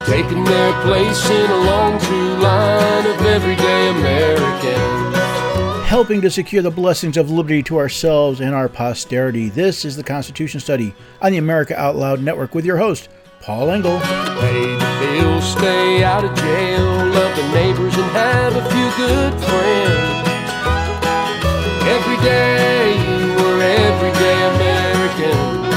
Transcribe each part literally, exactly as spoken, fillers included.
taking their place in a long true line of everyday Americans, helping to secure the blessings of liberty to ourselves and our posterity. This is the Constitution Study on the America Out Loud Network with your host, Paul Engel. pay the bills, stay out of jail, love the neighbors and have a few good friends. Every day we're everyday Americans.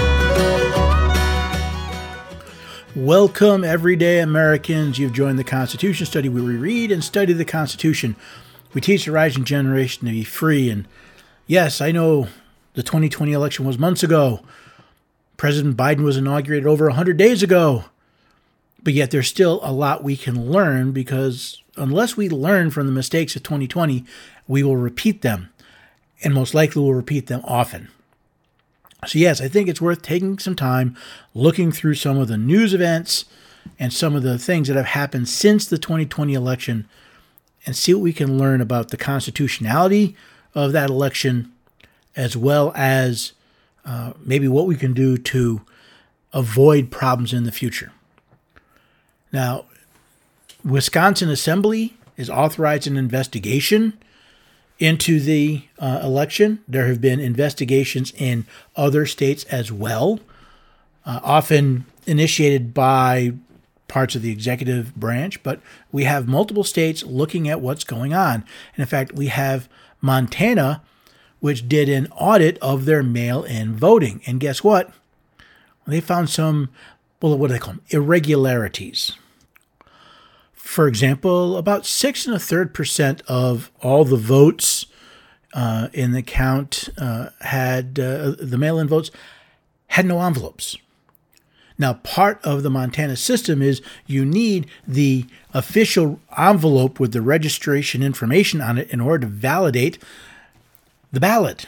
Welcome, everyday Americans. You've joined the Constitution Study, where we read and study the Constitution. We teach the rising generation to be free. And yes, I know the twenty twenty election was months ago. President Biden was inaugurated over one hundred days ago. But yet there's still a lot we can learn, because unless we learn from the mistakes of twenty twenty, we will repeat them, and most likely will repeat them often. So yes, I think it's worth taking some time looking through some of the news events and some of the things that have happened since the twenty twenty election and see what we can learn about the constitutionality of that election, as well as uh, maybe what we can do to avoid problems in the future. Now, Wisconsin Assembly is authorizing an investigation into the uh, election. There have been investigations in other states as well, uh, often initiated by parts of the executive branch, but we have multiple states looking at what's going on. And in fact, we have Montana, which did an audit of their mail-in voting. And guess what? They found some, well, what do they call them? Irregularities. For example, about six and a third percent of all the votes uh, in the count uh, had uh, the mail-in votes had no envelopes. Now, part of the Montana system is you need the official envelope with the registration information on it in order to validate the ballot.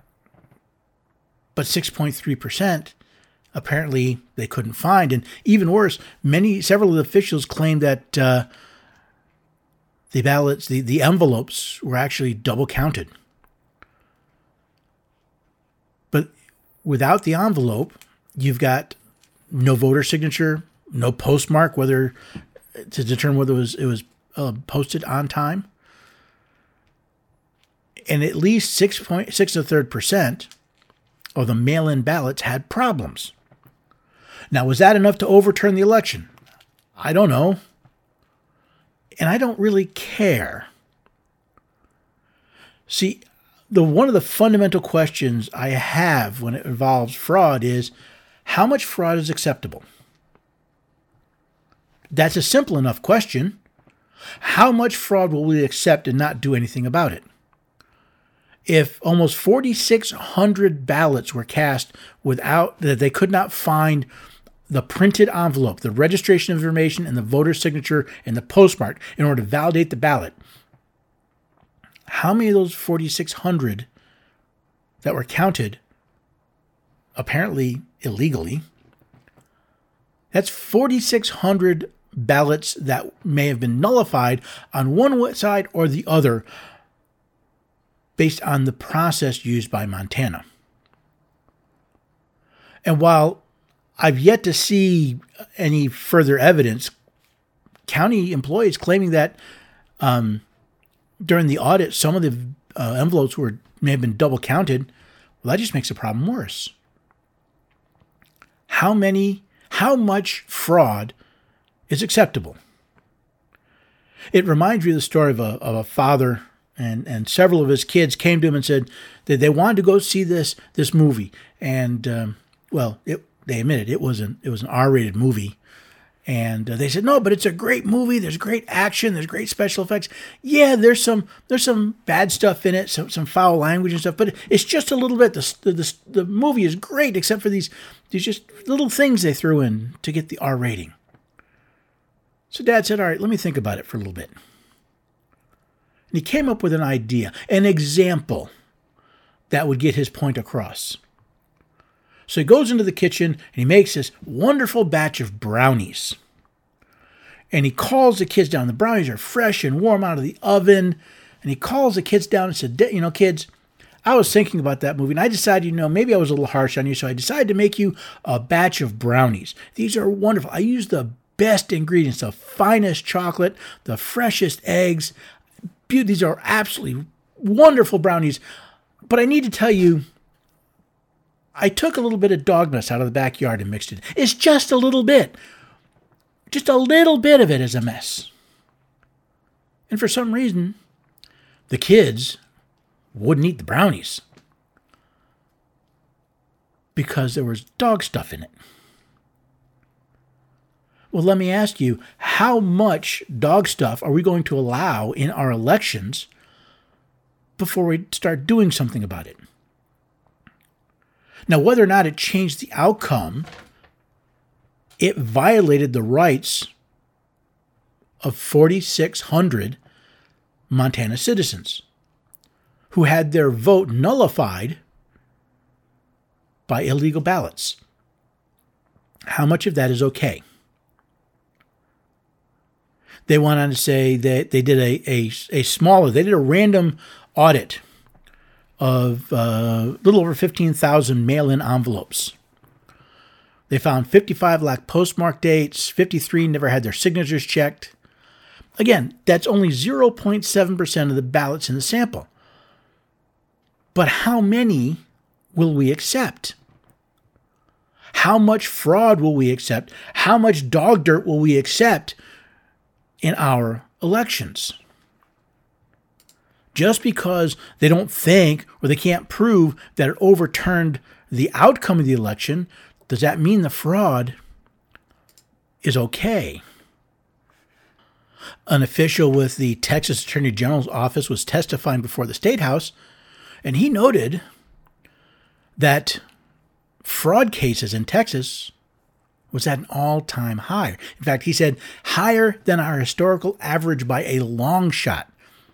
But six point three percent apparently they couldn't find. And even worse, many, several of the officials claimed that uh, the ballots, the, the envelopes were actually double counted. But without the envelope, you've got no voter signature, no postmark, whether to determine whether it was, it was uh, posted on time. And at least six point six and a third percent of the mail-in ballots had problems. Now, was that enough to overturn the election? I don't know. And I don't really care. See, the one of the fundamental questions I have when it involves fraud is, how much fraud is acceptable? That's a simple enough question. How much fraud will we accept and not do anything about it? If almost forty-six hundred ballots were cast without, that they could not find the printed envelope, the registration information, and the voter signature and the postmark in order to validate the ballot, how many of those forty-six hundred that were counted, apparently illegally, that's forty-six hundred ballots that may have been nullified on one side or the other based on the process used by Montana. And while I've yet to see any further evidence, county employees claiming that um, during the audit, some of the uh, envelopes were may have been double counted, well, that just makes the problem worse. How many, how much fraud is acceptable? It reminds me of the story of a, of a father and, and several of his kids came to him and said that they wanted to go see this, this movie. And, um, well, it, they admitted it was an, it was an R-rated movie. And uh, they said, no, but it's a great movie. There's great action. There's great special effects. Yeah, there's some there's some bad stuff in it, some some foul language and stuff, but it's just a little bit. The the, the, the movie is great, except for these these just little things they threw in to get the R rating. So Dad said, all right, let me think about it for a little bit. And he came up with an idea, an example that would get his point across. So he goes into the kitchen and he makes this wonderful batch of brownies. And he calls the kids down. The brownies are fresh and warm out of the oven. And he calls the kids down and said, you know, kids, I was thinking about that movie and I decided, you know, maybe I was a little harsh on you. So I decided to make you a batch of brownies. These are wonderful. I used the best ingredients, the finest chocolate, the freshest eggs. These are absolutely wonderful brownies. But I need to tell you, I took a little bit of dog mess out of the backyard and mixed it. It's just a little bit. Just a little bit of it is a mess. And for some reason, the kids wouldn't eat the brownies because there was dog stuff in it. Well, let me ask you, how much dog stuff are we going to allow in our elections before we start doing something about it? Now, whether or not it changed the outcome, it violated the rights of forty-six hundred Montana citizens who had their vote nullified by illegal ballots. How much of that is okay? They went on to say that they did a, a, a smaller, they did a random audit of a uh, little over fifteen thousand mail-in envelopes. They found fifty-five lacked postmark dates, fifty-three never had their signatures checked. Again, that's only zero point seven percent of the ballots in the sample. But how many will we accept? How much fraud will we accept? How much dog dirt will we accept in our elections? Just because they don't think or they can't prove that it overturned the outcome of the election, does that mean the fraud is okay? An official with the Texas Attorney General's office was testifying before the State House, and he noted that fraud cases in Texas was at an all-time high. In fact, he said higher than our historical average by a long shot.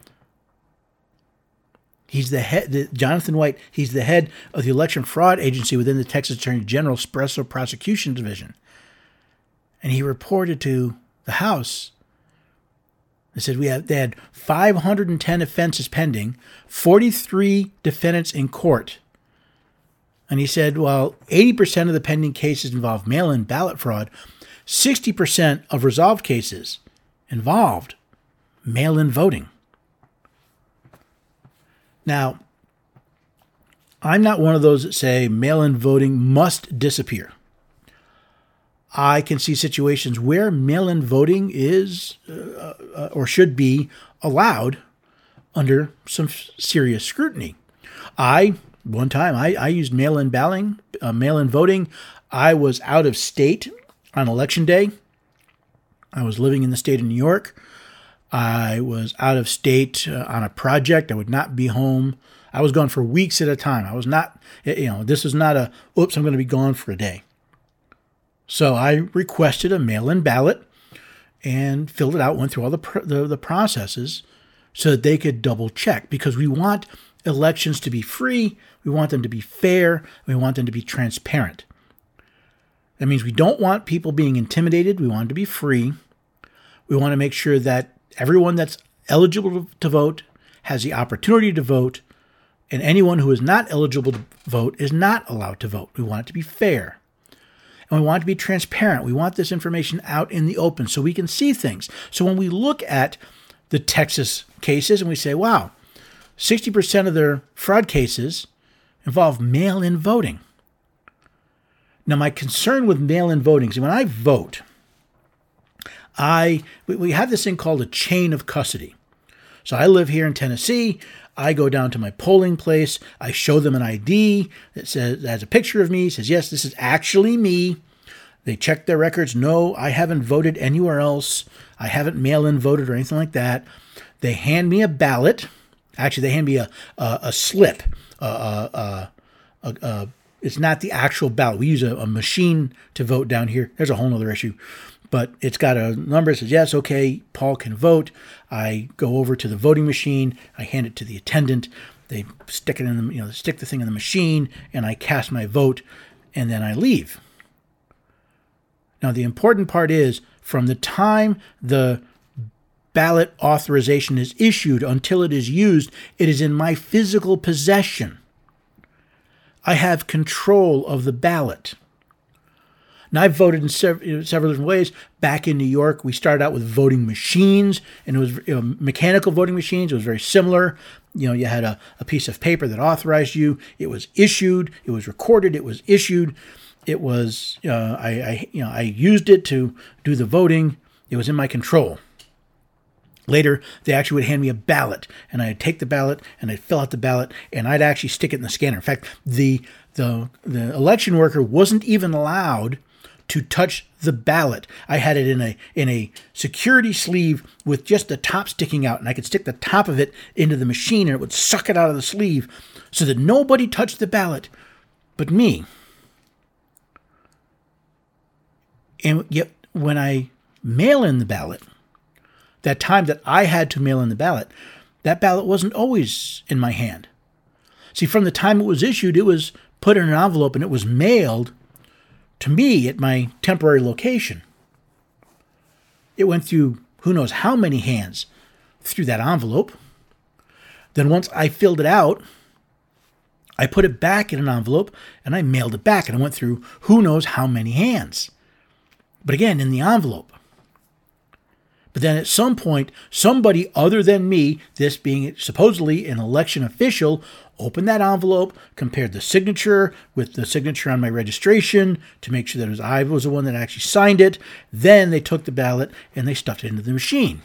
He's the head, Jonathan White, he's the head of the election fraud agency within the Texas Attorney General's Special Prosecution Division. And he reported to the House, they said we have, they had five hundred ten offenses pending, forty-three defendants in court. And he said, well, eighty percent of the pending cases involved mail-in ballot fraud. sixty percent of resolved cases involved mail-in voting. Now, I'm not one of those that say mail-in voting must disappear. I can see situations where mail-in voting is uh, or should be allowed under some serious scrutiny. I, one time, I, I used mail-in balloting, uh, mail-in voting. I was out of state on election day. I was living in the state of New York. I was out of state uh, on a project. I would not be home. I was gone for weeks at a time. I was not, you know, this was not a, oops, I'm going to be gone for a day. So I requested a mail-in ballot and filled it out, went through all the, pr- the the processes so that they could double check, because we want elections to be free. We want them to be fair. We want them to be transparent. That means we don't want people being intimidated. We want them to be free. We want to make sure that everyone that's eligible to vote has the opportunity to vote, and anyone who is not eligible to vote is not allowed to vote. We want it to be fair. And we want it to be transparent. We want this information out in the open so we can see things. So when we look at the Texas cases and we say, wow, sixty percent of their fraud cases involve mail-in voting. Now, my concern with mail-in voting is when I vote, I we have this thing called a chain of custody. So I live here in Tennessee. I go down to my polling place. I show them an I D that says that has a picture of me. Says, yes, this is actually me. They check their records. No, I haven't voted anywhere else. I haven't mail-in voted or anything like that. They hand me a ballot. Actually, they hand me a a, a slip. Uh, uh, uh, uh, it's not the actual ballot. We use a, a machine to vote down here. There's a whole other issue. But it's got a number that says, yes, okay, Paul can vote. I go over to the voting machine. I hand it to the attendant. They stick it in the, you know, stick the thing in the machine, and I cast my vote, and then I leave. Now, the important part is, from the time the ballot authorization is issued until it is used, it is in my physical possession. I have control of the ballot. Now, I've voted in several, you know, several different ways. Back in New York, we started out with voting machines, and it was you know, mechanical voting machines. It was very similar. You know, you had a, a piece of paper that authorized you. It was issued. It was recorded. It was issued. It was, uh, I, I, you know, I used it to do the voting. It was in my control. Later, they actually would hand me a ballot, and I'd take the ballot, and I'd fill out the ballot, and I'd actually stick it in the scanner. In fact, the the the election worker wasn't even allowed to touch the ballot. I had it in a in a security sleeve with just the top sticking out, and I could stick the top of it into the machine, and it would suck it out of the sleeve so that nobody touched the ballot but me. And yet, when I mail in the ballot, that time that I had to mail in the ballot, that ballot wasn't always in my hand. See, from the time it was issued, it was put in an envelope and it was mailed to me at my temporary location. It went through who knows how many hands through that envelope. Then once I filled it out, I put it back in an envelope and I mailed it back, and it went through who knows how many hands. But again, in the envelope. But then at some point, somebody other than me, this being supposedly an election official, opened that envelope, compared the signature with the signature on my registration to make sure that it was I was the one that actually signed it. Then they took the ballot and they stuffed it into the machine.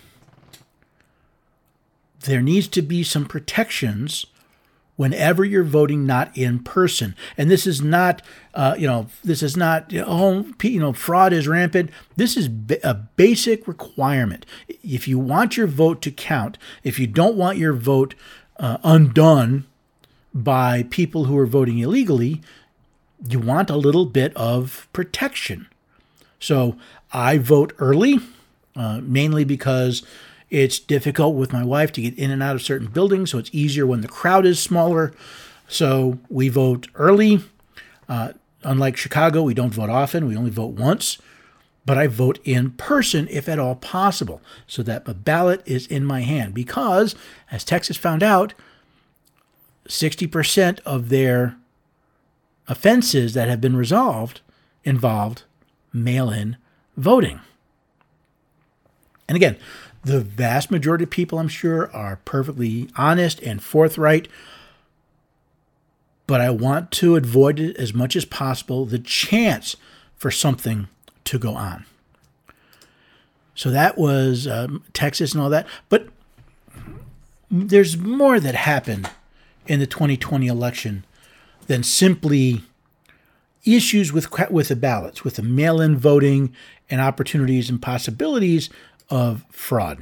There needs to be some protections whenever you're voting not in person. And this is not, uh, you know, this is not, you know, oh, you know, fraud is rampant. This is a basic requirement. If you want your vote to count, if you don't want your vote uh, undone by people who are voting illegally, you want a little bit of protection. So I vote early, uh, mainly because it's difficult with my wife to get in and out of certain buildings, so it's easier when the crowd is smaller. So we vote early. Uh, unlike Chicago, we don't vote often. We only vote once. But I vote in person if at all possible, so that the ballot is in my hand. Because, as Texas found out, sixty percent of their offenses that have been resolved involved mail-in voting. And again, the vast majority of people, I'm sure, are perfectly honest and forthright. But I want to avoid it as much as possible, the chance for something to go on. So that was um, Texas and all that. But there's more that happened in the twenty twenty election than simply issues with, with the ballots, with the mail-in voting and opportunities and possibilities of fraud.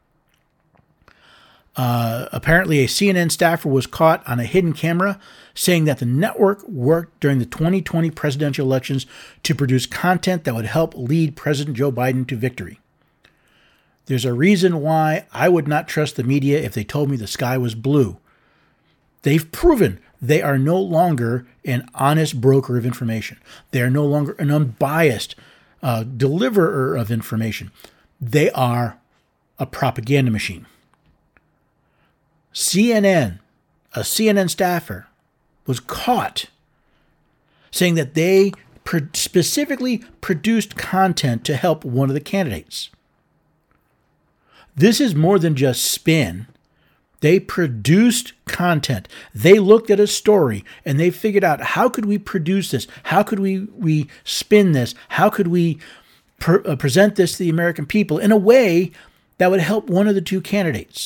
Uh, apparently, a C N N staffer was caught on a hidden camera saying that the network worked during the twenty twenty presidential elections to produce content that would help lead President Joe Biden to victory. There's a reason why I would not trust the media if they told me the sky was blue. They've proven they are no longer an honest broker of information. They are no longer an unbiased uh, deliverer of information. They are a propaganda machine. C N N, a C N N staffer, was caught saying that they pro- specifically produced content to help one of the candidates. This is more than just spin. They produced content. They looked at a story and they figured out, how could we produce this? How could we, we spin this? How could we Per, uh, present this to the American people in a way that would help one of the two candidates?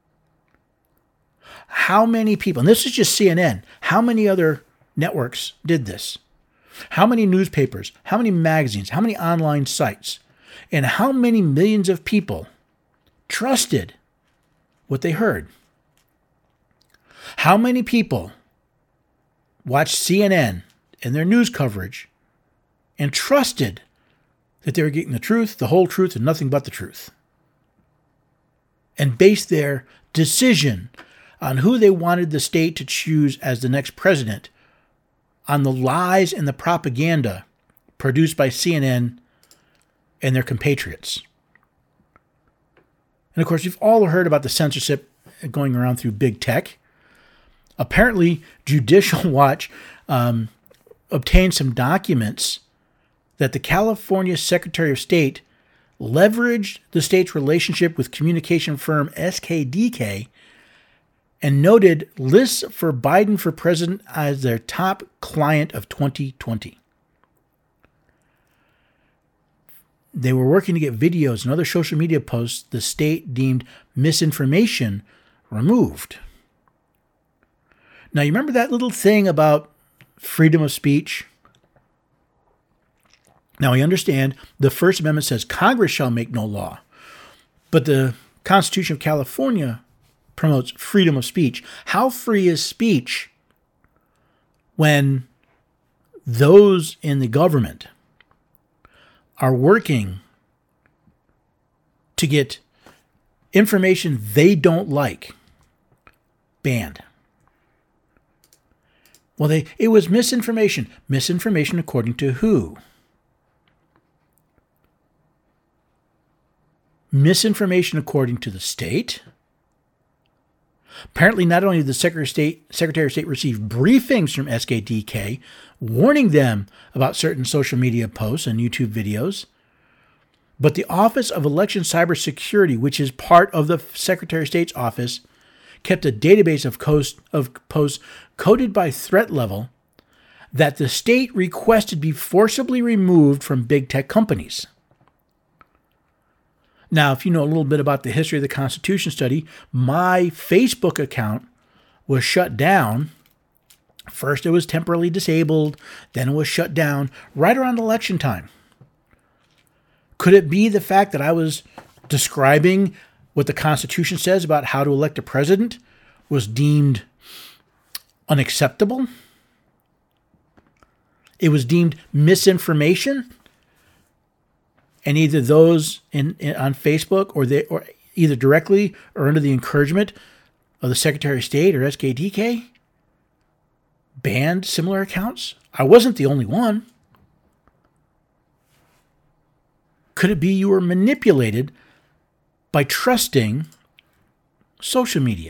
How many people, and this is just C N N, how many other networks did this? How many newspapers, how many magazines, how many online sites, and how many millions of people trusted what they heard? How many people watched C N N and their news coverage and trusted that they were getting the truth, the whole truth, and nothing but the truth, and based their decision on who they wanted the state to choose as the next president on the lies and the propaganda produced by C N N and their compatriots? And of course, you've all heard about the censorship going around through big tech. Apparently, Judicial Watch um, obtained some documents that the California Secretary of State leveraged the state's relationship with communication firm S K D K and noted lists for Biden for president as their top client of twenty twenty. They were working to get videos and other social media posts the state deemed misinformation removed. Now, you remember that little thing about freedom of speech? Now, I understand the First Amendment says Congress shall make no law, but the Constitution of California promotes freedom of speech. How free is speech when those in the government are working to get information they don't like banned? Well, they it was misinformation. Misinformation according to who? Misinformation according to the state. Apparently, not only did the Secretary of State, Secretary of State receive briefings from S K D K warning them about certain social media posts and YouTube videos, but the Office of Election Cybersecurity, which is part of the Secretary of State's office, kept a database of, coast, of posts coded by threat level that the state requested be forcibly removed from big tech companies. Now, if you know a little bit about the history of the Constitution study, my Facebook account was shut down. First, it was temporarily disabled, then it was shut down right around election time. Could it be the fact that I was describing what the Constitution says about how to elect a president was deemed unacceptable? It was deemed misinformation? And either those in, in on Facebook or they or either directly or under the encouragement of the Secretary of State or S K D K banned similar accounts? I wasn't the only one. Could it be you were manipulated by trusting social media?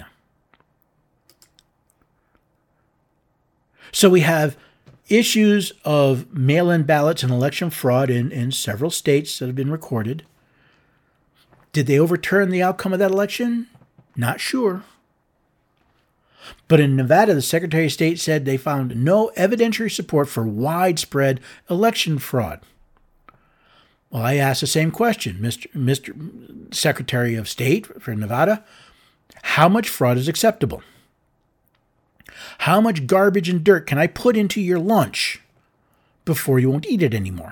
So we have issues of mail-in ballots and election fraud in, in several states that have been recorded. Did they overturn the outcome of that election? Not sure. But in Nevada, the Secretary of State said they found no evidentiary support for widespread election fraud. Well, I asked the same question, Mister Mister Secretary of State for Nevada, how much fraud is acceptable? How much garbage and dirt can I put into your lunch before you won't eat it anymore?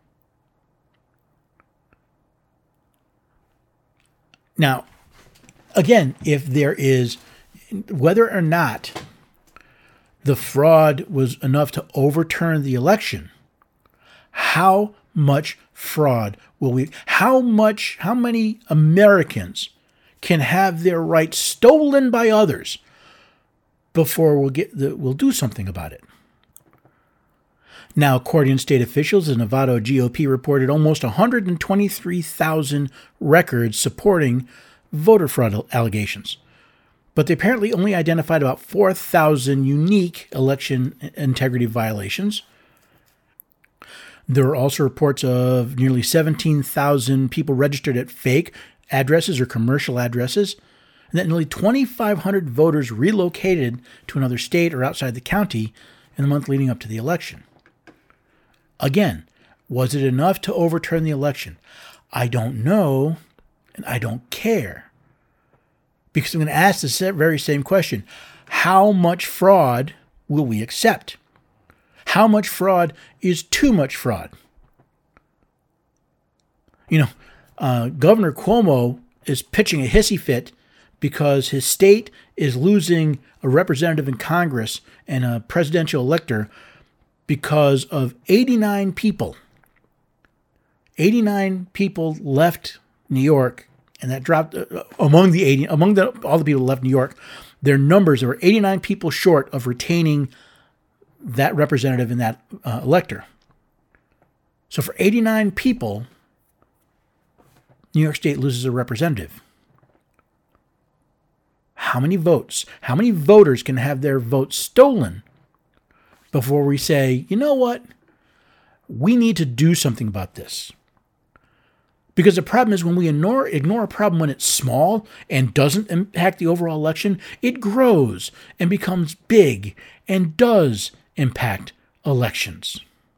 Now, again, if there is, whether or not the fraud was enough to overturn the election, how much fraud will we, how much, how many Americans can have their rights stolen by others before we'll get the, we'll do something about it? Now, according to state officials, the Nevada G O P reported almost one hundred twenty-three thousand records supporting voter fraud allegations. But they apparently only identified about four thousand unique election integrity violations. There were also reports of nearly seventeen thousand people registered at fake addresses or commercial addresses, and that nearly twenty-five hundred voters relocated to another state or outside the county in the month leading up to the election. Again, was it enough to overturn the election? I don't know, and I don't care. Because I'm going to ask the very same question. How much fraud will we accept? How much fraud is too much fraud? You know, uh, Governor Cuomo is pitching a hissy fit because his state is losing a representative in Congress and a presidential elector because of eighty-nine people. eighty-nine people left New York, and that dropped uh, among the eighty, among the, all the people who left New York. Their numbers, there were eighty-nine people short of retaining that representative in that uh, elector. So for eighty-nine people, New York State loses a representative. How many votes? How many voters can have their votes stolen before we say, you know what? We need to do something about this. Because the problem is when we ignore, ignore a problem when it's small and doesn't impact the overall election, it grows and becomes big and does impact elections.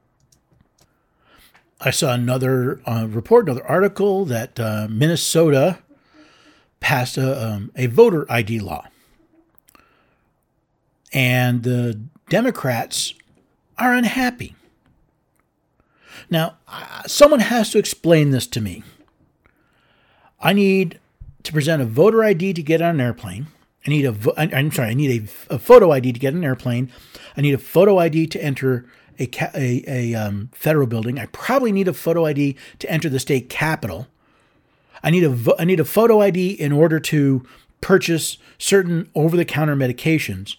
I saw another uh, report, another article that uh, Minnesota passed a, um, a voter I D law. And the Democrats are unhappy. Now, uh, someone has to explain this to me. I need to present a voter I D to get on an airplane. I need a, vo- I'm sorry, I need a, a photo I D to get on an airplane. I need a photo I D to enter a, ca- a, a um, federal building. I probably need a photo I D to enter the state capitol. I need a, vo- I need a photo I D in order to purchase certain over-the-counter medications.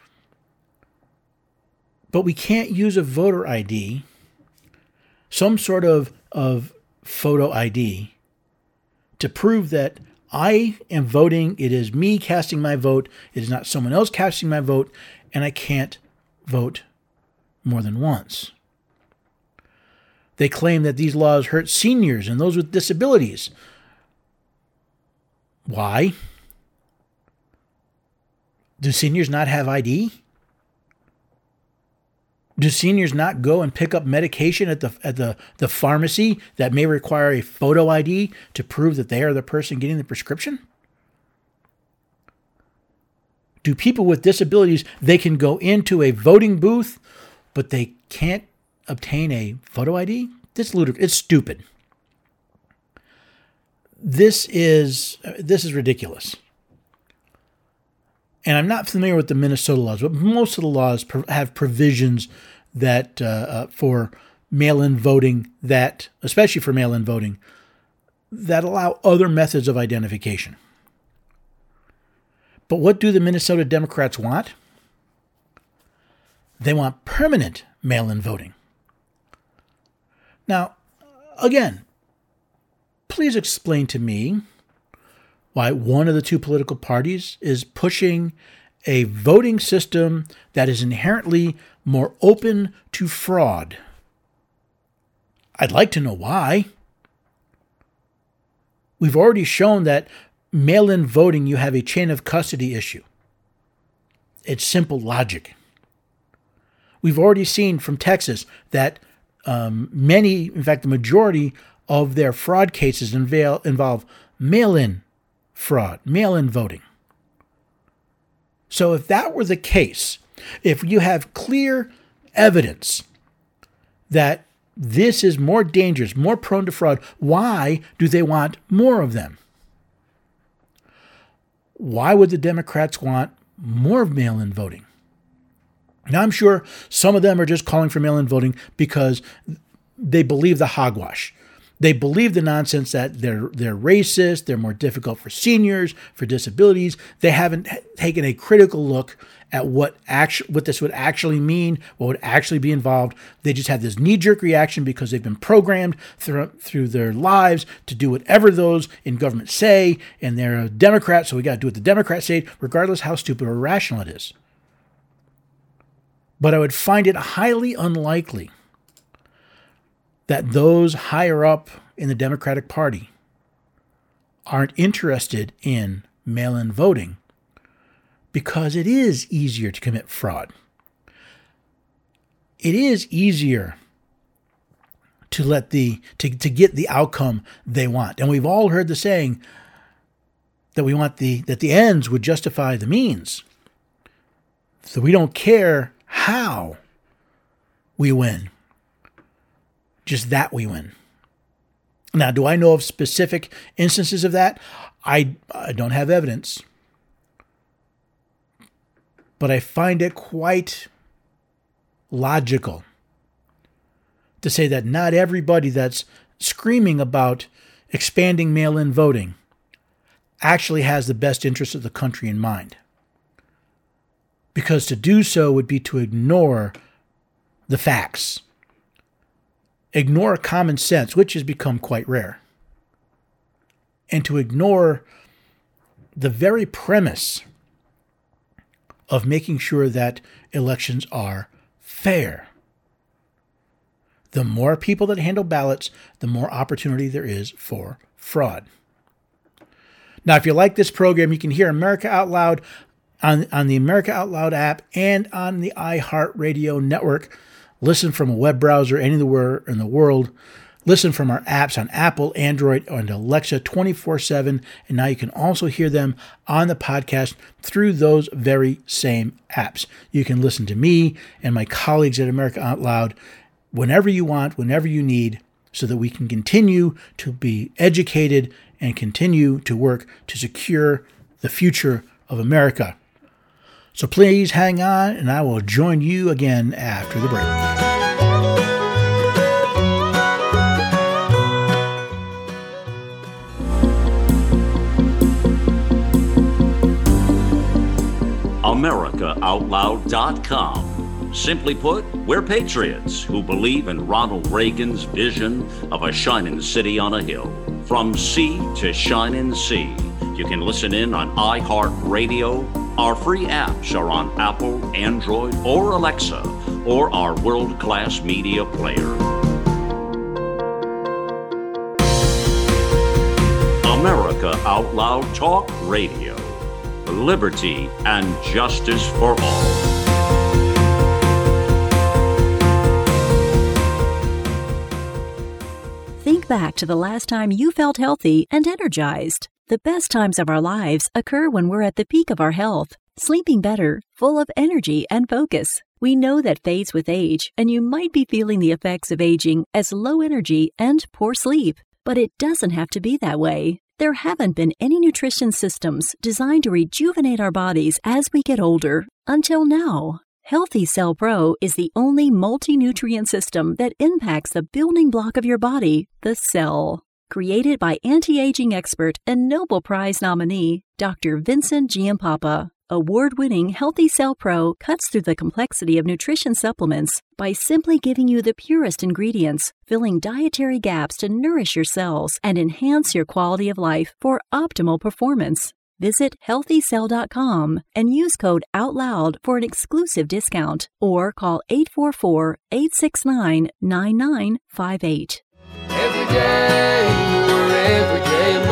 But we can't use a voter I D, some sort of, of photo I D, to prove that I am voting. It is me casting my vote. It is not someone else casting my vote, and I can't vote more than once. They claim that these laws hurt seniors and those with disabilities. Why? Do seniors not have I D? Do seniors not go and pick up medication at the at the, the pharmacy that may require a photo I D to prove that they are the person getting the prescription? Do people with disabilities, they can go into a voting booth, but they can't obtain a photo I D? It's ludicrous. It's stupid. This is this is ridiculous. And I'm not familiar with the Minnesota laws, but most of the laws have provisions that uh, uh, for mail-in voting, that especially for mail-in voting, that allow other methods of identification. But what do the Minnesota Democrats want? They want permanent mail-in voting. Now, again, please explain to me why one of the two political parties is pushing a voting system that is inherently more open to fraud. I'd like to know why. We've already shown that mail-in voting, you have a chain of custody issue. It's simple logic. We've already seen from Texas that um, many, in fact, the majority of their fraud cases involve, involve mail-in fraud, mail-in voting. So if that were the case, if you have clear evidence that this is more dangerous, more prone to fraud, why do they want more of them? Why would the Democrats want more of mail-in voting? Now, I'm sure some of them are just calling for mail-in voting because they believe the hogwash. They believe the nonsense that they're they're racist, they're more difficult for seniors, for disabilities. They haven't taken a critical look at what actu- what this would actually mean, what would actually be involved. They just have this knee-jerk reaction because they've been programmed through, through their lives to do whatever those in government say, and they're a Democrat, so we got to do what the Democrats say, regardless how stupid or irrational it is. But I would find it highly unlikely that those higher up in the Democratic Party aren't interested in mail-in voting because it is easier to commit fraud. It is easier to let the to, to get the outcome they want. And we've all heard the saying that we want the that the ends would justify the means. So we don't care how we win. Just that we win. Now, do I know of specific instances of that? I, I don't have evidence. But I find it quite logical to say that not everybody that's screaming about expanding mail-in voting actually has the best interest of the country in mind. Because to do so would be to ignore the facts. Ignore common sense, which has become quite rare. And to ignore the very premise of making sure that elections are fair. The more people that handle ballots, the more opportunity there is for fraud. Now, if you like this program, you can hear America Out Loud on, on the America Out Loud app and on the iHeartRadio network. Listen from a web browser anywhere in the world. Listen from our apps on Apple, Android, and Alexa twenty-four seven. And now you can also hear them on the podcast through those very same apps. You can listen to me and my colleagues at America Out Loud whenever you want, whenever you need, so that we can continue to be educated and continue to work to secure the future of America. So please hang on, and I will join you again after the break. America Out Loud dot com. Simply put, we're patriots who believe in Ronald Reagan's vision of a shining city on a hill. From sea to shining sea. You can listen in on iHeartRadio. Our free apps are on Apple, Android, or Alexa, or our world-class media player. America Out Loud Talk Radio. Liberty and justice for all. Think back to the last time you felt healthy and energized. The best times of our lives occur when we're at the peak of our health, sleeping better, full of energy and focus. We know that fades with age, and you might be feeling the effects of aging as low energy and poor sleep. But it doesn't have to be that way. There haven't been any nutrition systems designed to rejuvenate our bodies as we get older until now. Healthy Cell Pro is the only multi-nutrient system that impacts the building block of your body, the cell. Created by anti-aging expert and Nobel Prize nominee, Doctor Vincent Giampapa, award-winning Healthy Cell Pro cuts through the complexity of nutrition supplements by simply giving you the purest ingredients, filling dietary gaps to nourish your cells and enhance your quality of life for optimal performance. Visit healthy cell dot com and use code OUTLOUD for an exclusive discount, or call eight four four, eight six nine, nine nine five eight. Every day, we're everyday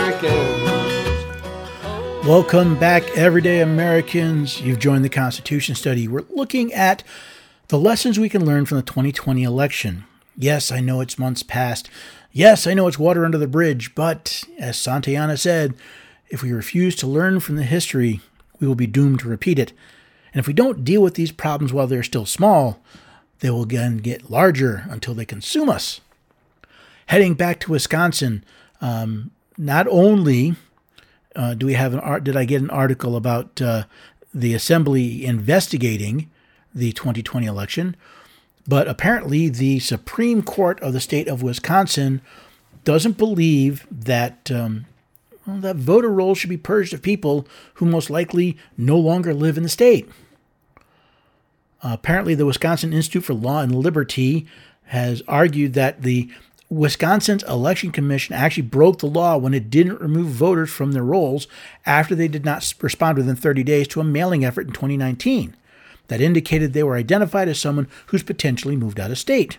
Americans. Welcome back, everyday Americans. You've joined the Constitution Study. We're looking at the lessons we can learn from the twenty twenty election. Yes, I know it's months past. Yes, I know it's water under the bridge. But as Santayana said, if we refuse to learn from the history, we will be doomed to repeat it. And if we don't deal with these problems while they're still small, they will again get larger until they consume us. Heading back to Wisconsin, um, not only uh, do we have an art, did I get an article about uh, the Assembly investigating the twenty twenty election, but apparently the Supreme Court of the state of Wisconsin doesn't believe that um, well, that voter rolls should be purged of people who most likely no longer live in the state. Uh, apparently, the Wisconsin Institute for Law and Liberty has argued that the Wisconsin's Election Commission actually broke the law when it didn't remove voters from their rolls after they did not respond within thirty days to a mailing effort in twenty nineteen that indicated they were identified as someone who's potentially moved out of state.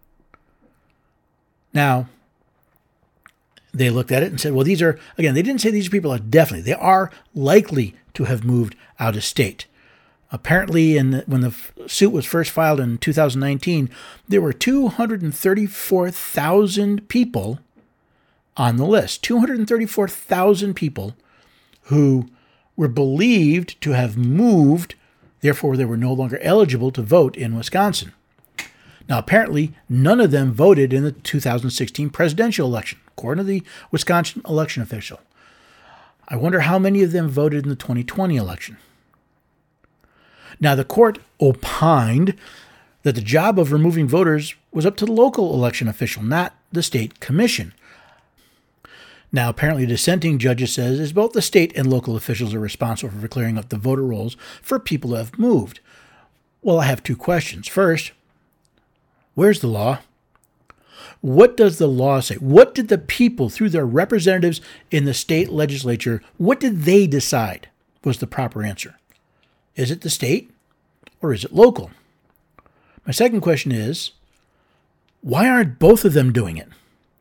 Now, they looked at it and said, well, these are, again, they didn't say these people are definitely, they are likely to have moved out of state. Apparently, in the, when the suit was first filed in two thousand nineteen, there were two hundred thirty-four thousand people on the list. two hundred thirty-four thousand people who were believed to have moved, therefore they were no longer eligible to vote in Wisconsin. Now, apparently, none of them voted in the two thousand sixteen presidential election, according to the Wisconsin election official. I wonder how many of them voted in the twenty twenty election. Now, the court opined that the job of removing voters was up to the local election official, not the state commission. Now, apparently, dissenting judges says is both the state and local officials are responsible for clearing up the voter rolls for people who have moved. Well, I have two questions. First, where's the law? What does the law say? What did the people, through their representatives in the state legislature, what did they decide was the proper answer? Is it the state or is it local? My second question is, Why aren't both of them doing it?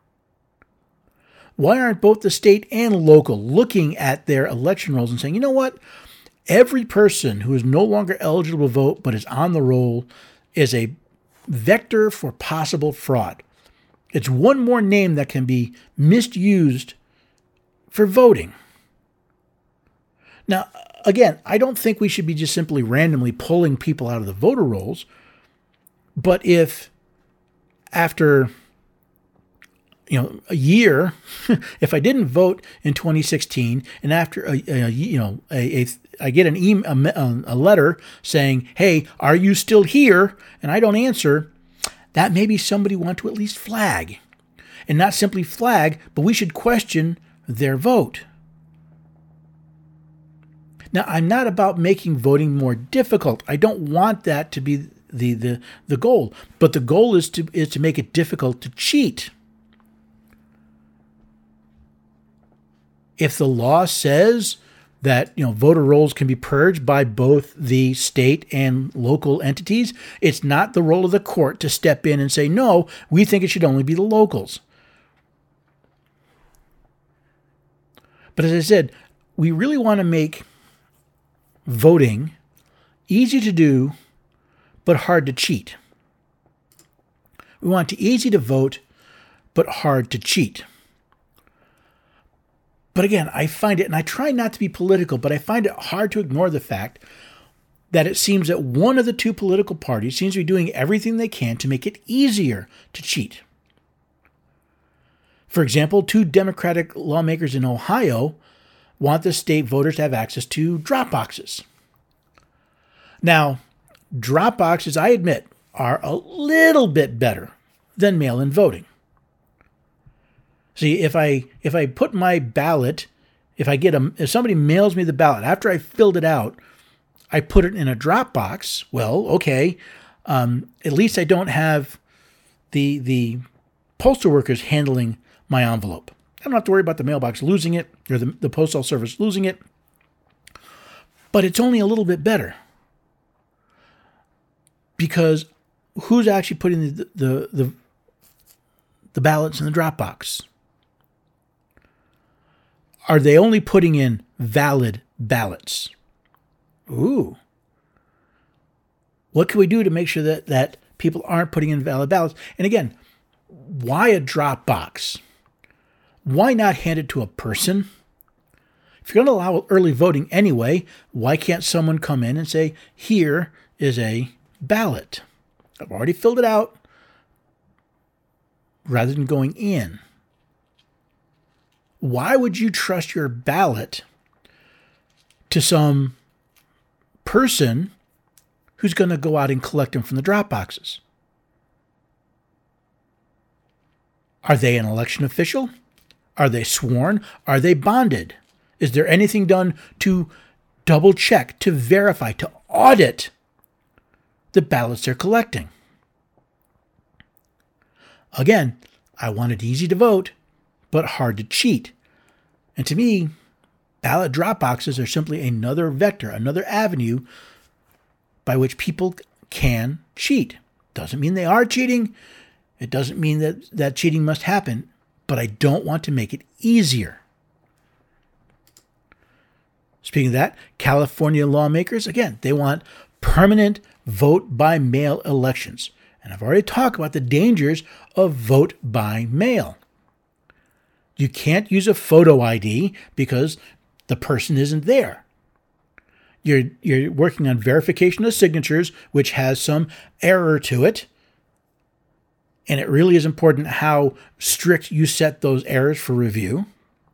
Why aren't both the state and local looking at their election rolls and saying, you know what? Every person who is no longer eligible to vote but is on the roll is a vector for possible fraud. It's one more name that can be misused for voting. Now, again, I don't think we should be just simply randomly pulling people out of the voter rolls. But if after, you know, a year, if I didn't vote in twenty sixteen, and after a, a you know a, a I get an email, a, a letter saying, "Hey, are you still here?" and I don't answer, that maybe somebody want to at least flag, and not simply flag, but we should question their vote. Now, I'm not about making voting more difficult. I don't want that to be the the the goal, but the goal is to is to make it difficult to cheat. If the law says that, you know, voter rolls can be purged by both the state and local entities, it's not the role of the court to step in and say, no, we think it should only be the locals. But as I said, we really want to make voting easy to do, but hard to cheat. We want it easy to vote, but hard to cheat. But again, I find it, and I try not to be political, but I find it hard to ignore the fact that it seems that one of the two political parties seems to be doing everything they can to make it easier to cheat. For example, two Democratic lawmakers in Ohio want the state voters to have access to drop boxes. Now, drop boxes, I admit, are a little bit better than mail-in voting. See, if I if I put my ballot, if I get a if somebody mails me the ballot after I filled it out, I put it in a drop box. Well, okay, um, at least I don't have the the postal workers handling my envelope. I don't have to worry about the mailbox losing it or the, the postal service losing it. But it's only a little bit better because who's actually putting the the the, the ballots in the drop box? Are they only putting in valid ballots? Ooh. What can we do to make sure that, that people aren't putting in valid ballots? And again, why a drop box? Why not hand it to a person? If you're going to allow early voting anyway, why can't someone come in and say, here is a ballot. I've already filled it out, rather than going in. Why would you trust your ballot to some person who's going to go out and collect them from the drop boxes? Are they an election official? Are they sworn? Are they bonded? Is there anything done to double check, to verify, to audit the ballots they're collecting? Again, I want it easy to vote, but hard to cheat. And to me, ballot drop boxes are simply another vector, another avenue by which people can cheat. Doesn't mean they are cheating. It doesn't mean that, that cheating must happen, but I don't want to make it easier. Speaking of that, California lawmakers, again, they want permanent vote by mail elections. And I've already talked about the dangers of vote by mail. You can't use a photo I D because the person isn't there. You're, you're working on verification of signatures, which has some error to it. And it really is important how strict you set those errors for review.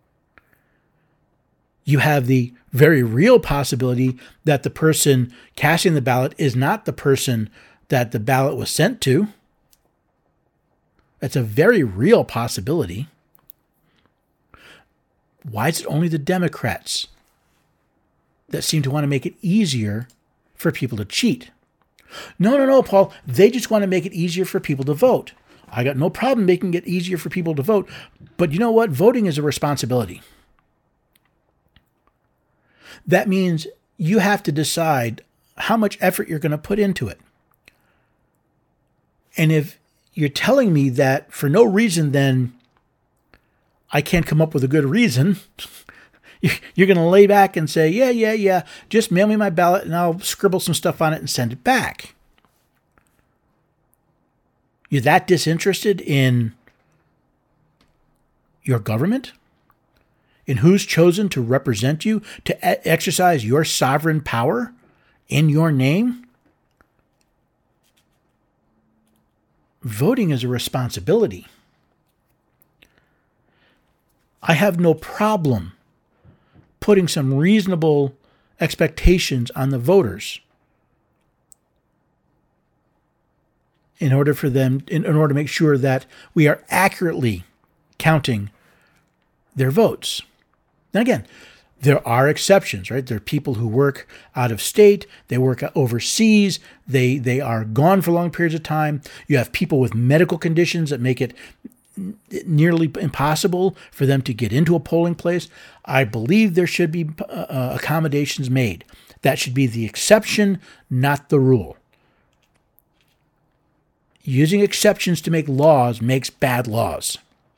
You have the very real possibility that the person casting the ballot is not the person that the ballot was sent to. That's a very real possibility. Why is it only the Democrats that seem to want to make it easier for people to cheat? No, no, no, Paul. They just want to make it easier for people to vote. I got no problem making it easier for people to vote. But you know what? Voting is a responsibility. That means you have to decide how much effort you're going to put into it. And if you're telling me that for no reason, then I can't come up with a good reason. You're going to lay back and say, yeah, yeah, yeah, just mail me my ballot and I'll scribble some stuff on it and send it back. You're that disinterested in your government? In who's chosen to represent you, to e- exercise your sovereign power in your name? Voting is a responsibility. I have no problem putting some reasonable expectations on the voters in order for them, in, in order to make sure that we are accurately counting their votes. Now again, there are exceptions, right? There are people who work out of state, they work overseas, they they are gone for long periods of time. You have people with medical conditions that make it nearly impossible for them to get into a polling place. I believe there should be uh, accommodations made. That should be the exception, not the rule. Using exceptions to make laws makes bad laws.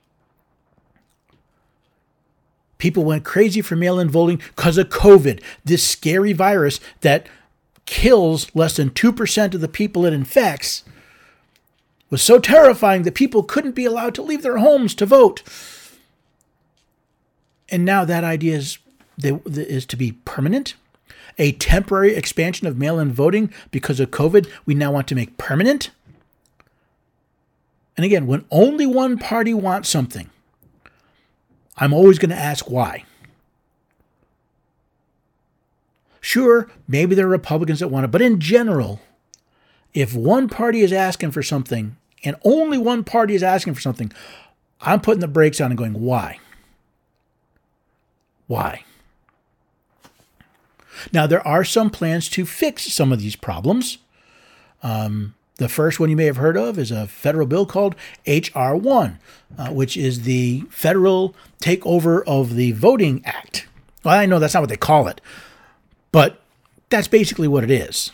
People went crazy for mail-in voting because of COVID, this scary virus that kills less than two percent of the people it infects. Was so terrifying that people couldn't be allowed to leave their homes to vote. And now that idea is, is to be permanent. A temporary expansion of mail-in voting because of COVID, we now want to make permanent. And again, when only one party wants something, I'm always going to ask why. Sure, maybe there are Republicans that want it, but in general, if one party is asking for something, and only one party is asking for something, I'm putting the brakes on and going, why? Why? Now, there are some plans to fix some of these problems. Um, the first one you may have heard of is a federal bill called H R one, uh, which is the federal takeover of the Voting Act. Well, I know that's not what they call it, but that's basically what it is.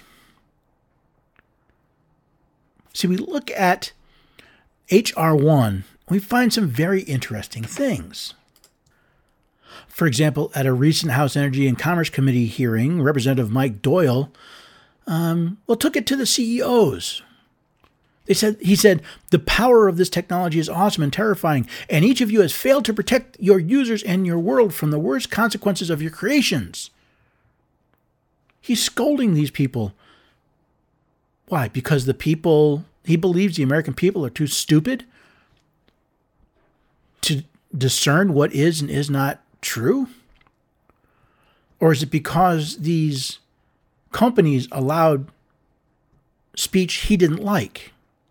See, we look at H R one, we find some very interesting things. For example, at a recent House Energy and Commerce Committee hearing, Representative Mike Doyle, um, well, took it to the C E Os. They said, he said, the power of this technology is awesome and terrifying, and each of you has failed to protect your users and your world from the worst consequences of your creations. He's scolding these people. Why? Because the people, he believes the American people are too stupid to discern what is and is not true? Or is it because these companies allowed speech he didn't like?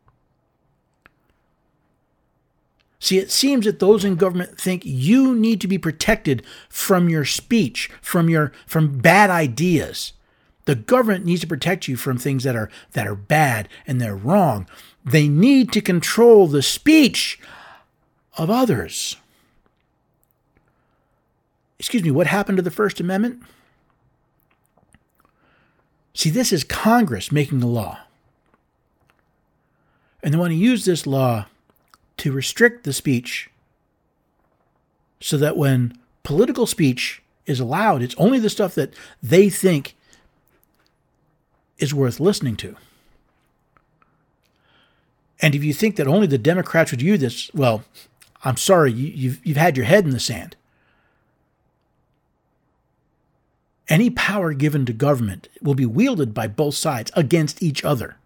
See, it seems that those in government think you need to be protected from your speech, from your from bad ideas. The government needs to protect you from things that are that are bad and they're wrong. They need to control the speech of others. Excuse me, what happened to the First Amendment? See, this is Congress making the law. And they want to use this law to restrict the speech so that when political speech is allowed, it's only the stuff that they think is worth listening to. And if you think that only the Democrats would use this, well, I'm sorry, you, you've, you've had your head in the sand. Any power given to government will be wielded by both sides against each other.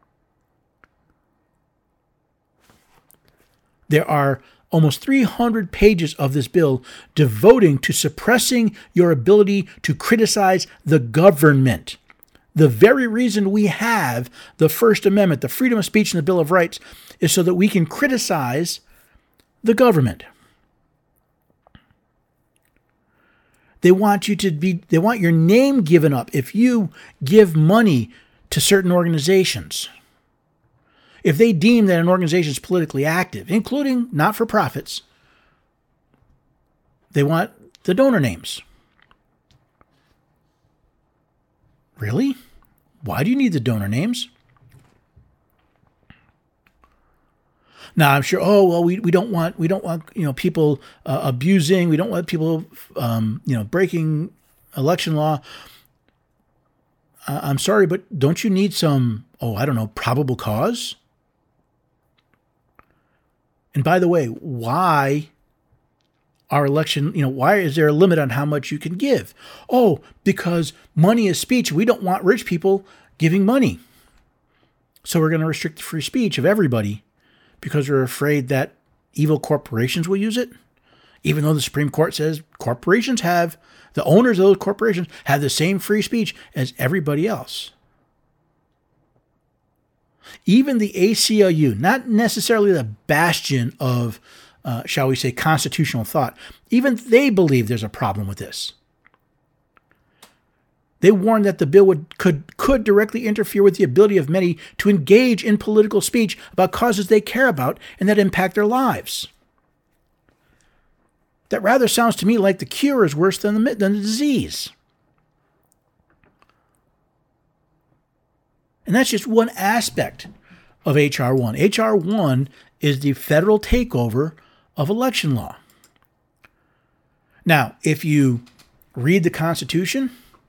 There are almost three hundred pages of this bill devoting to suppressing your ability to criticize the government. The very reason we have the First Amendment, the freedom of speech, and the Bill of Rights is so that we can criticize the government. They want you to be, they want your name given up if you give money to certain organizations. If they deem that an organization is politically active, including not-for-profits, they want the donor names. Really? Why do you need the donor names? Now I'm sure. Oh well, we, we don't want we don't want you know people uh, abusing. We don't want people um, you know breaking election law. Uh, I'm sorry, but don't you need some? Oh, I don't know, probable cause. And by the way, why our election? You know, why is there a limit on how much you can give? Oh, because money is speech. We don't want rich people giving money, so we're going to restrict the free speech of everybody. Because we're afraid that evil corporations will use it, even though the Supreme Court says corporations have, the owners of those corporations have the same free speech as everybody else. Even the A C L U, not necessarily the bastion of, uh, shall we say, constitutional thought, even they believe there's a problem with this. They warned that the bill would could could directly interfere with the ability of many to engage in political speech about causes they care about and that impact their lives. That rather sounds to me like the cure is worse than the, than the disease. And that's just one aspect of H R one. H R one is the federal takeover of election law. Now, if you read the Constitution,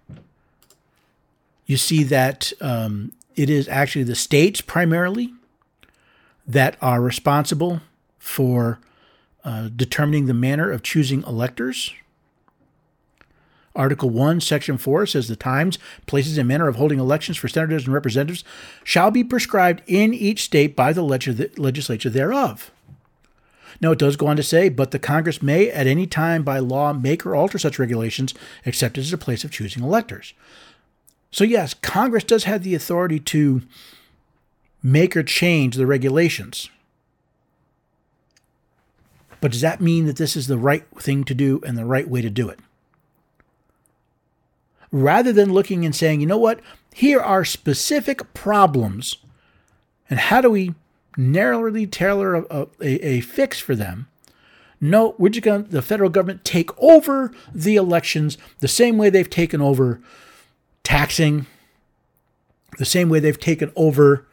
you see that um, it is actually the states primarily that are responsible for uh, determining the manner of choosing electors. Article one, Section four says the times, places, and manner of holding elections for senators and representatives shall be prescribed in each state by the legislature thereof. Now, it does go on to say, but the Congress may at any time by law make or alter such regulations, except as a place of choosing electors. So yes, Congress does have the authority to make or change the regulations. But does that mean that this is the right thing to do and the right way to do it? Rather than looking and saying, you know what, here are specific problems, and how do we narrowly tailor a, a, a fix for them? No, we're just going to, the federal government take over the elections the same way they've taken over taxing, the same way they've taken over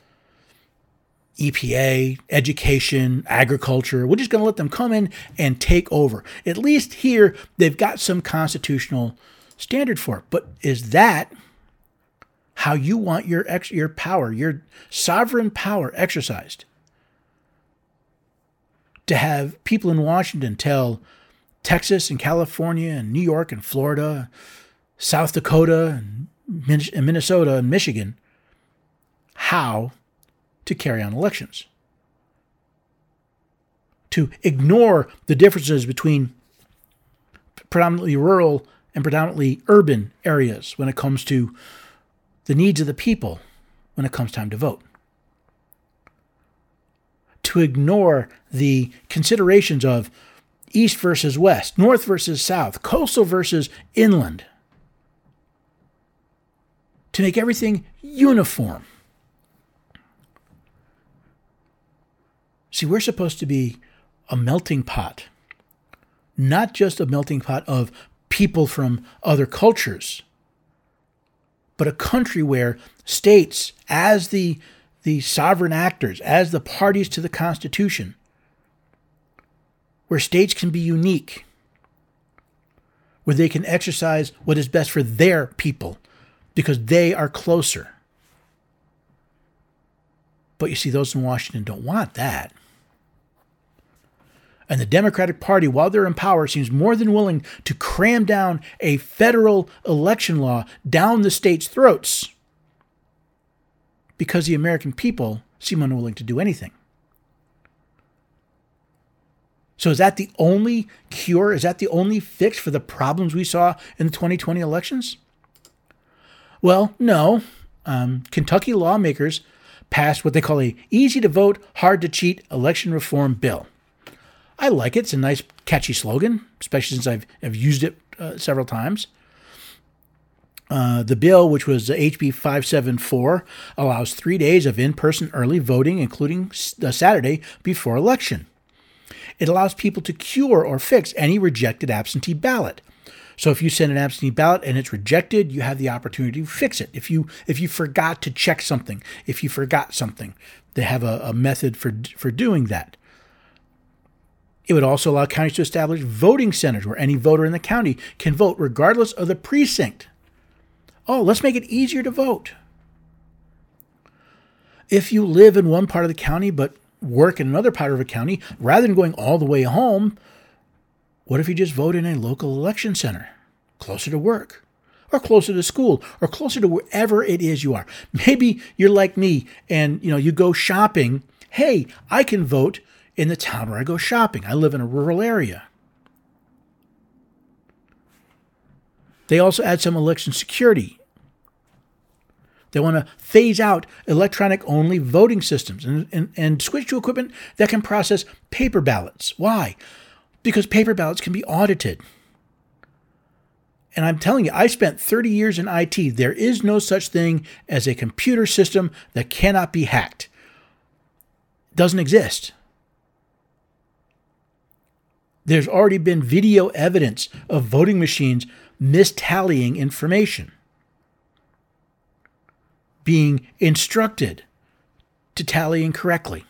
E P A, education, agriculture. We're just going to let them come in and take over. At least here, they've got some constitutional standard for it. But is that how you want your ex- your power, your sovereign power exercised? To have people in Washington tell Texas and California and New York and Florida, South Dakota and Minnesota and Michigan how to carry on elections. To ignore the differences between predominantly rural and predominantly urban areas when it comes to the needs of the people when it comes time to vote. To ignore the considerations of east versus west, north versus south, coastal versus inland. To make everything uniform. See, we're supposed to be a melting pot, not just a melting pot of people from other cultures, but a country where states, as the, the sovereign actors, as the parties to the Constitution, where states can be unique, where they can exercise what is best for their people, because they are closer. But you see, those in Washington don't want that. And the Democratic Party, while they're in power, seems more than willing to cram down a federal election law down the states' throats because the American people seem unwilling to do anything. So is that the only cure? Is that the only fix for the problems we saw in the twenty twenty elections? Well, no. Um, Kentucky lawmakers passed what they call a easy-to-vote, hard-to-cheat election reform bill. I like it. It's a nice, catchy slogan, especially since I've, I've used it uh, several times. Uh, the bill, which was H B five seventy-four, allows three days of in-person early voting, including the Saturday before election. It allows people to cure or fix any rejected absentee ballot. So if you send an absentee ballot and it's rejected, you have the opportunity to fix it. If you if you forgot to check something, if you forgot something, they have a, a method for for doing that. It would also allow counties to establish voting centers where any voter in the county can vote regardless of the precinct. Oh, let's make it easier to vote. If you live in one part of the county but work in another part of the county, rather than going all the way home, what if you just vote in a local election center, closer to work, or closer to school, or closer to wherever it is you are? Maybe you're like me and you know you go shopping. Hey, I can vote in the town where I go shopping. I live in a rural area. They also add some election security. They want to phase out electronic-only voting systems and, and, and switch to equipment that can process paper ballots. Why? Because paper ballots can be audited. And I'm telling you, I spent thirty years in I T. There is no such thing as a computer system that cannot be hacked. It doesn't exist. There's already been video evidence of voting machines mistallying information, being instructed to tally incorrectly.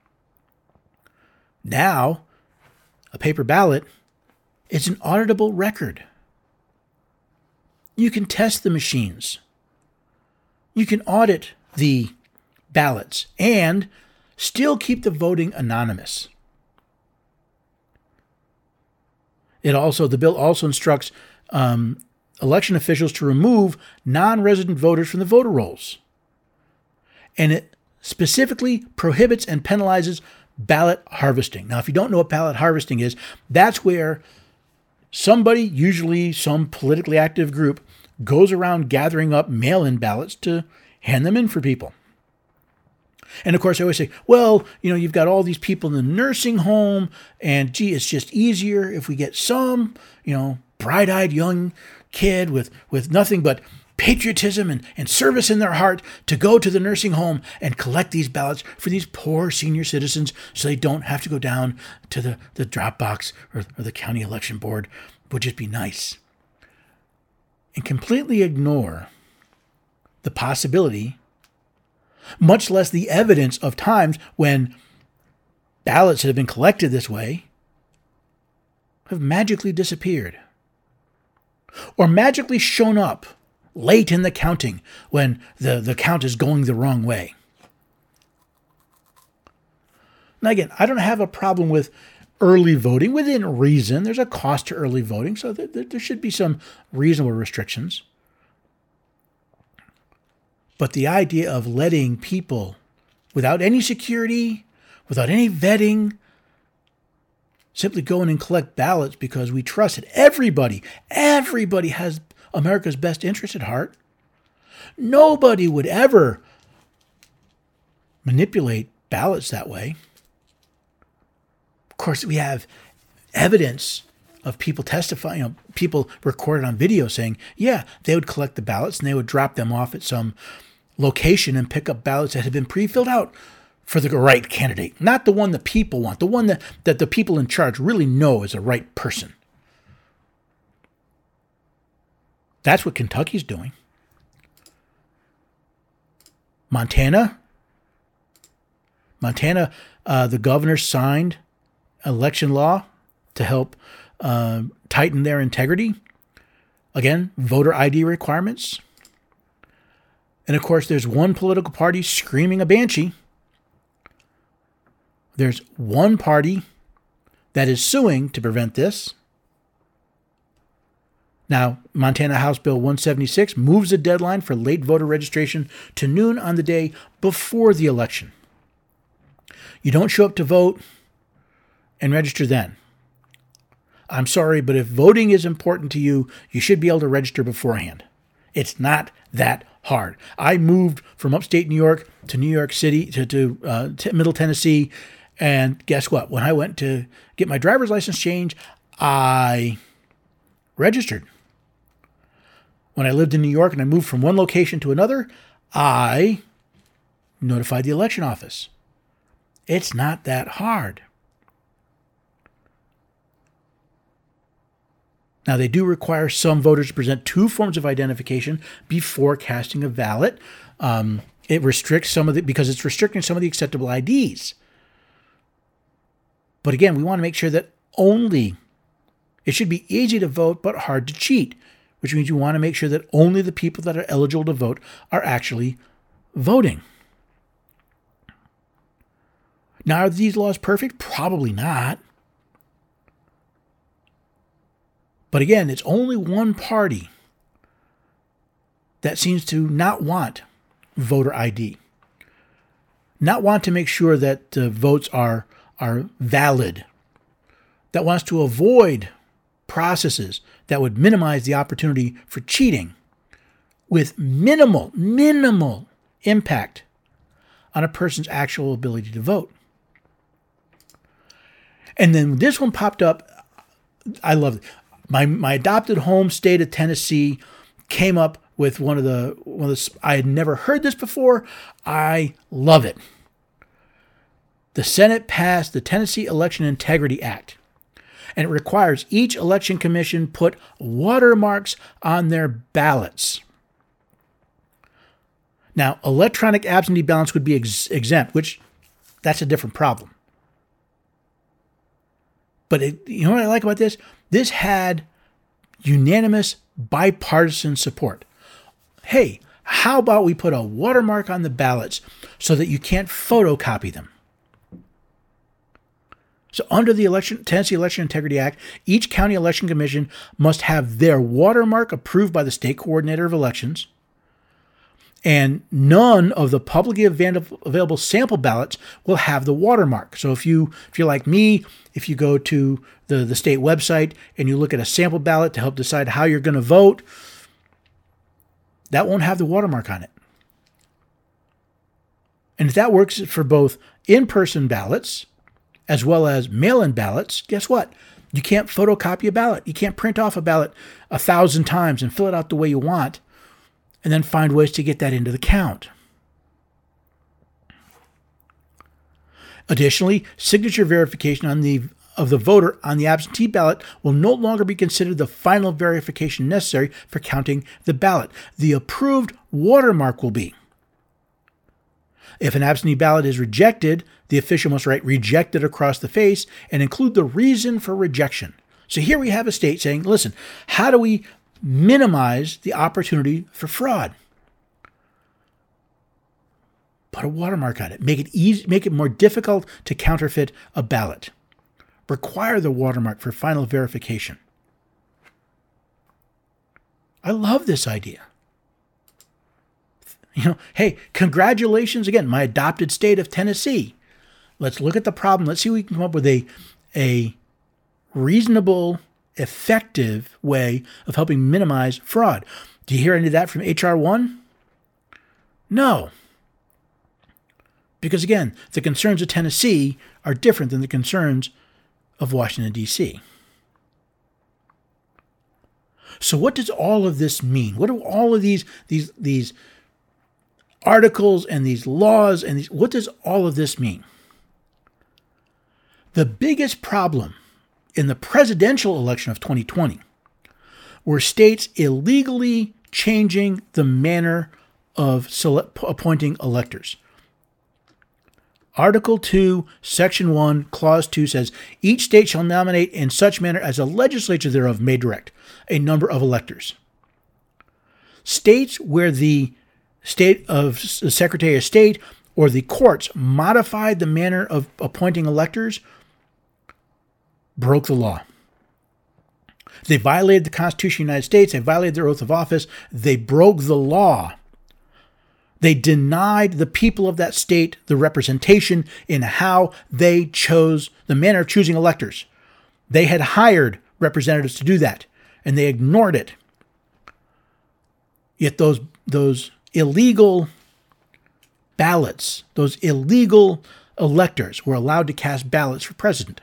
Now, a paper ballot is an auditable record. You can test the machines. You can audit the ballots and still keep the voting anonymous. It also, the bill also instructs um, election officials to remove non-resident voters from the voter rolls. And it specifically prohibits and penalizes ballot harvesting. Now, if you don't know what ballot harvesting is, that's where somebody, usually some politically active group, goes around gathering up mail-in ballots to hand them in for people. And of course, I always say, well, you know, you've got all these people in the nursing home, and gee, it's just easier if we get some, you know, bright-eyed young kid with, with nothing but patriotism and, and service in their heart to go to the nursing home and collect these ballots for these poor senior citizens so they don't have to go down to the, the drop box or, or the county election board. Would just be nice. And completely ignore the possibility, much less the evidence of times when ballots that have been collected this way have magically disappeared or magically shown up late in the counting when the, the count is going the wrong way. Now, again, I don't have a problem with early voting within reason. There's a cost to early voting, so there, there should be some reasonable restrictions. But the idea of letting people without any security, without any vetting, simply go in and collect ballots because we trust that everybody, everybody has America's best interest at heart. Nobody would ever manipulate ballots that way. Of course, we have evidence of people testifying, you know, people recorded on video saying, yeah, they would collect the ballots and they would drop them off at some location and pick up ballots that had been pre-filled out for the right candidate, not the one that people want, the one that, that the people in charge really know is the right person. That's what Kentucky's doing. Montana, Montana, uh, the governor signed election law to help uh, tighten their integrity. Again, voter I D requirements. And of course, there's one political party screaming a banshee. There's one party that is suing to prevent this. Now, Montana House Bill one seventy-six moves the deadline for late voter registration to noon on the day before the election. You don't show up to vote and register then. I'm sorry, but if voting is important to you, you should be able to register beforehand. It's not that hard. I moved from upstate New York to New York City, to, to uh, t- Middle Tennessee, and guess what? When I went to get my driver's license changed, I registered. When I lived in New York and I moved from one location to another, I notified the election office. It's not that hard. Now, they do require some voters to present two forms of identification before casting a ballot. Um, it restricts some of the, because it's restricting some of the acceptable I Ds. But again, we want to make sure that only, it should be easy to vote but hard to cheat, which means you want to make sure that only the people that are eligible to vote are actually voting. Now, are these laws perfect? Probably not. But again, it's only one party that seems to not want voter I D, not want to make sure that the votes are, are valid, that wants to avoid processes that would minimize the opportunity for cheating with minimal, minimal impact on a person's actual ability to vote. And then this one popped up. I love it. My my adopted home state of Tennessee came up with one of the one of the, I had never heard this before. I love it. The Senate passed the Tennessee Election Integrity Act, and it requires each election commission put watermarks on their ballots. Now, electronic absentee ballots would be ex- exempt, which that's a different problem. But it, you know what I like about this? This had unanimous bipartisan support. Hey, how about we put a watermark on the ballots so that you can't photocopy them? So under the election, Tennessee Election Integrity Act, each county election commission must have their watermark approved by the state coordinator of elections, and none of the publicly available sample ballots will have the watermark. So if you if you're like me, if you go to the, the state website and you look at a sample ballot to help decide how you're going to vote, that won't have the watermark on it. And if that works for both in-person ballots as well as mail-in ballots, guess what? You can't photocopy a ballot. You can't print off a ballot a thousand times and fill it out the way you want and then find ways to get that into the count. Additionally, signature verification on the of the voter on the absentee ballot will no longer be considered the final verification necessary for counting the ballot. The approved watermark will be. If an absentee ballot is rejected, the official must write rejected across the face and include the reason for rejection. So here we have a state saying, listen, how do we minimize the opportunity for fraud? Put a watermark on it. Make it easy, make it more difficult to counterfeit a ballot. Require the watermark for final verification. I love this idea. You know, hey, congratulations again, my adopted state of Tennessee. Let's look at the problem. Let's see if we can come up with a, a reasonable, effective way of helping minimize fraud. Do you hear any of that from H R one? No. Because again, the concerns of Tennessee are different than the concerns of Washington, D C. So what does all of this mean? What do all of these, these, these articles and these laws and these, what does all of this mean? The biggest problem in the presidential election of twenty twenty were states illegally changing the manner of select, appointing electors. Article two, Section one, Clause two says, each state shall nominate in such manner as the legislature thereof may direct a number of electors. States where the state of the Secretary of State or the courts modified the manner of appointing electors broke the law. They violated the Constitution of the United States. They violated their oath of office. They broke the law. They denied the people of that state the representation in how they chose, the manner of choosing electors. They had hired representatives to do that, and they ignored it. Yet those, those illegal ballots, those illegal electors were allowed to cast ballots for president.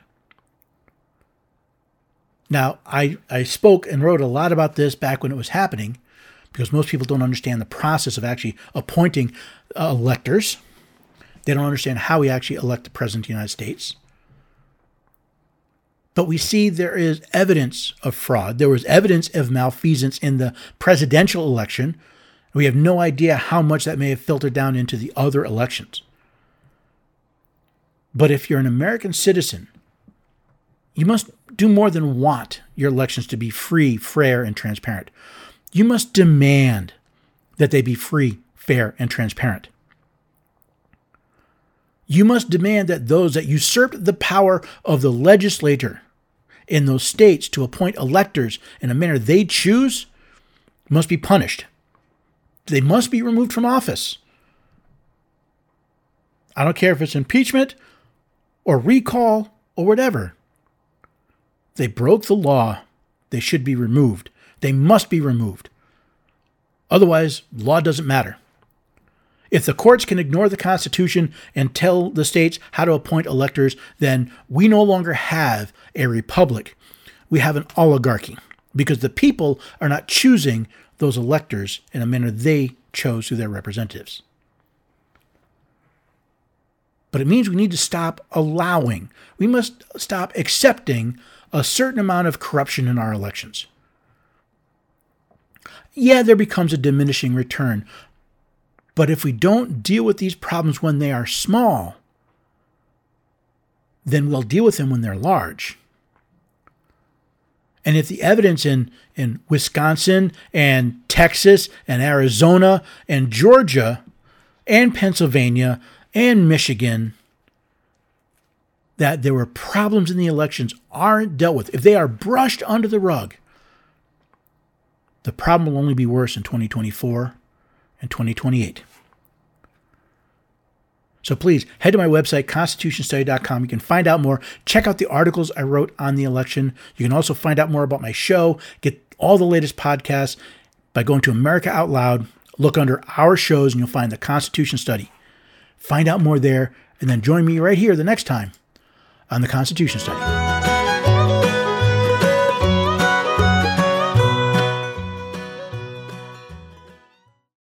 Now, I, I spoke and wrote a lot about this back when it was happening, because most people don't understand the process of actually appointing uh, electors. They don't understand how we actually elect the President of the United States. But we see there is evidence of fraud. There was evidence of malfeasance in the presidential election. We have no idea how much that may have filtered down into the other elections. But if you're an American citizen, you must do more than want your elections to be free, fair, and transparent. You must demand that they be free, fair, and transparent. You must demand that those that usurped the power of the legislature in those states to appoint electors in a manner they choose must be punished. They must be removed from office. I don't care if it's impeachment or recall or whatever. They broke the law. They should be removed. They must be removed. Otherwise, law doesn't matter. If the courts can ignore the Constitution and tell the states how to appoint electors, then we no longer have a republic. We have an oligarchy because the people are not choosing those electors in a manner they chose through their representatives. But it means we need to stop allowing, we must stop accepting a certain amount of corruption in our elections. Yeah, there becomes a diminishing return. But if we don't deal with these problems when they are small, then we'll deal with them when they're large. And if the evidence in, in Wisconsin and Texas and Arizona and Georgia and Pennsylvania and Michigan that there were problems in the elections aren't dealt with, if they are brushed under the rug, the problem will only be worse in twenty twenty-four and twenty twenty-eight. So please head to my website, constitution study dot com. You can find out more. Check out the articles I wrote on the election. You can also find out more about my show, get all the latest podcasts by going to America Out Loud, look under our shows, and you'll find the Constitution Study. Find out more there, and then join me right here the next time on the Constitution Study.